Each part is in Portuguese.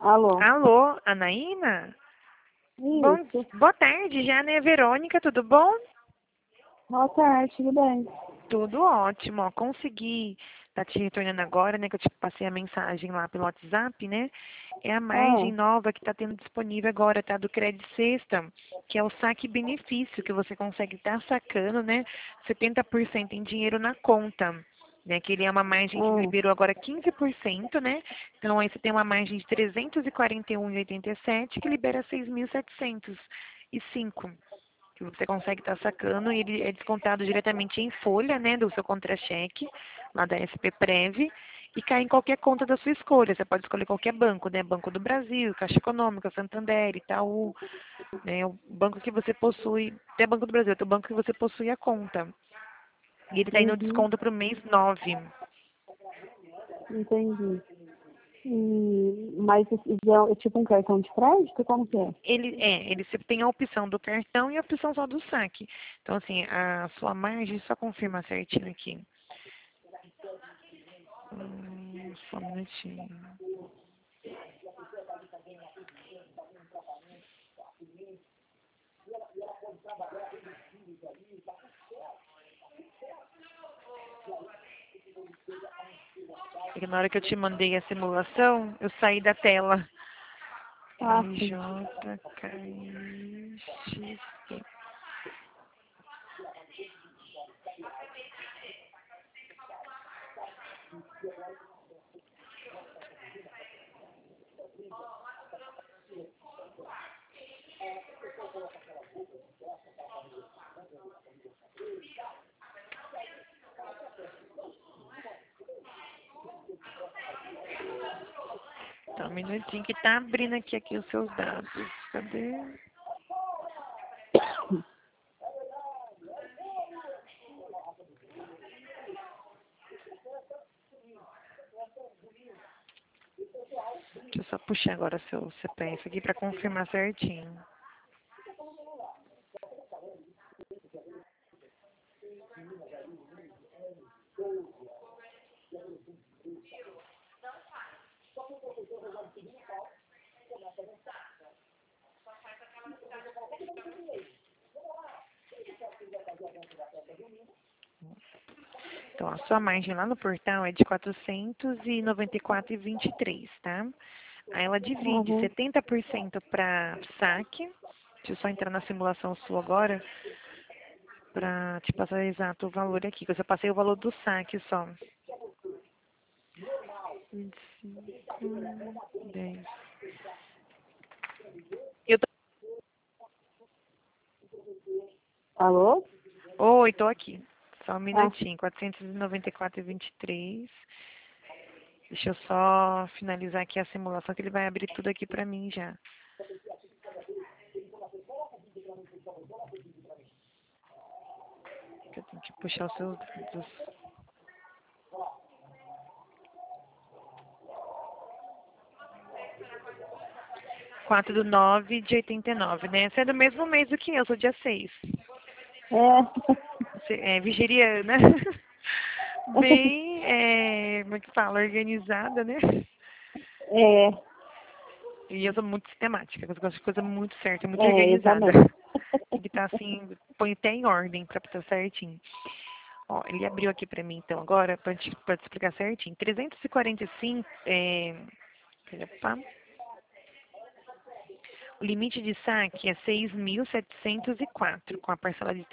Alô? Alô, Anaína? Isso. Boa tarde já, né, Verônica? Tudo bom? Boa tarde, tudo bem? Tudo ótimo, ó. Consegui, tá te retornando agora, né, que eu te passei a mensagem lá pelo WhatsApp, né? É a margem Ah, nova que tá tendo disponível agora, tá? Do Crédito Sexta, que é o saque benefício, que você consegue estar sacando, né? 70% em dinheiro na conta. Né, que ele é uma margem que ah, liberou agora 15%, né? Então aí você tem uma margem de 341,87 que libera 6.705 que você consegue estar sacando e ele é descontado diretamente em folha, né, do seu contra-cheque, lá da SP Prev, e cai em qualquer conta da sua escolha. Você pode escolher qualquer banco, né, Banco do Brasil, Caixa Econômica, Santander, Itaú, né, o banco que você possui, até Banco do Brasil, é o banco que você possui a conta. E ele está indo uhum, desconto para o mês 9. entendi. Mas isso é tipo um cartão de crédito? Como que é? Ele sempre tem a opção do cartão e a opção só do saque. Então, assim, a sua margem, só confirma certinho aqui. Só um minutinho. Porque na hora que eu te mandei a simulação, eu saí da tela. Ah, sim. RJKX. Tá um minutinho que tá abrindo aqui os seus dados. Cadê? Deixa eu só puxar agora seu CPF aqui pra confirmar certinho. Então, a sua margem lá no portal é de 494,23, tá? Aí ela divide Uhum, 70% para saque. Deixa eu só entrar na simulação sua agora para te passar exato o valor aqui, que eu só passei o valor do saque só. 25, 10. Eu tô... alô? Oi, tô aqui. Só um Ah, minutinho. 494,23. Deixa eu só finalizar aqui a simulação, que ele vai abrir tudo aqui pra mim já. Que eu tenho que puxar os seus dados. 4/9/89, né? Você é do mesmo mês do que eu, sou dia 6. é. Você é vigeriana. Bem, como é que fala? Organizada, né? É, E eu sou muito sistemática, eu gosto de coisa muito certa, muito eu organizada. também. Tem que estar assim, põe até em ordem pra estar certinho. Ó, ele abriu aqui pra mim então agora, pra te explicar certinho. 345, opa, o limite de saque é 6.704, com a parcela de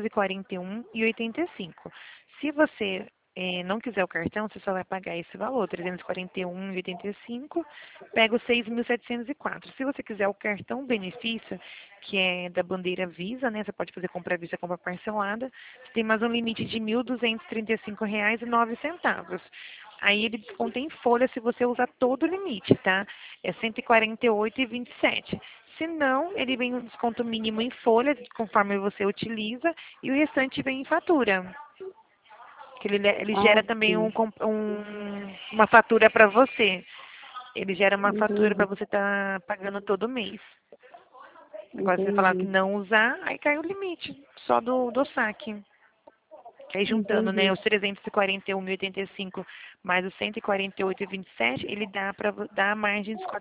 341,85. Se você não quiser o cartão, você só vai pagar esse valor, 341,85, pega os 6.704. Se você quiser o cartão benefício, que é da bandeira Visa, né? Você pode fazer compra à vista, compra parcelada. Você tem mais um limite de R$ 1.235,09. Aí ele desconta em folha se você usar todo o limite, tá? É 148,27. Se não, ele vem um desconto mínimo em folha, conforme você utiliza, e o restante vem em fatura. Que ele Ah, gera também sim. uma fatura para você. Ele gera uma fatura para Entendi, você estar pagando todo mês. Agora, se você falar que entendi. não usar, aí cai o limite, só do saque. Que aí juntando, né, Entendi. os 341.085 mais os 148,27, ele dá a margem dos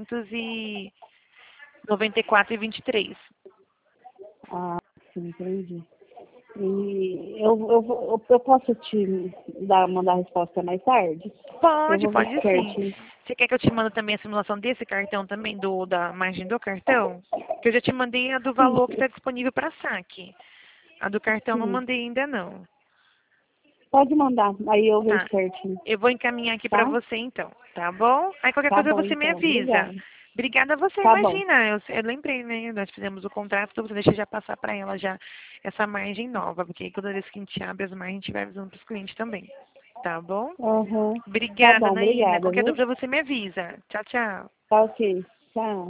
494,23. Ah, sim, entendi. E eu posso te mandar a resposta mais tarde? Eu Pode, vou ver pode sim. certinho. Você quer que eu te mande também a simulação desse cartão também, da margem do cartão? Que eu já te mandei a do valor que Sim, está disponível para saque. A do cartão não sim. mandei ainda não. Pode mandar, aí eu vejo Tá. certinho, Eu vou encaminhar aqui para tá? você então, tá bom? Aí qualquer Tá coisa bom, você me então. avisa. Obrigada. Obrigada a você, Tá bom. imagina. Eu lembrei, né? Nós fizemos o contrato, então você deixa eu já passar para ela já essa margem nova, porque aí toda vez que a gente abre as margens, a gente vai avisando para os clientes também. Tá bom? Uhum. Tá Obrigada, bom, Naína. obrigada, Qualquer viu? dúvida você me avisa. Tchau, tchau. Tá ok. Tchau.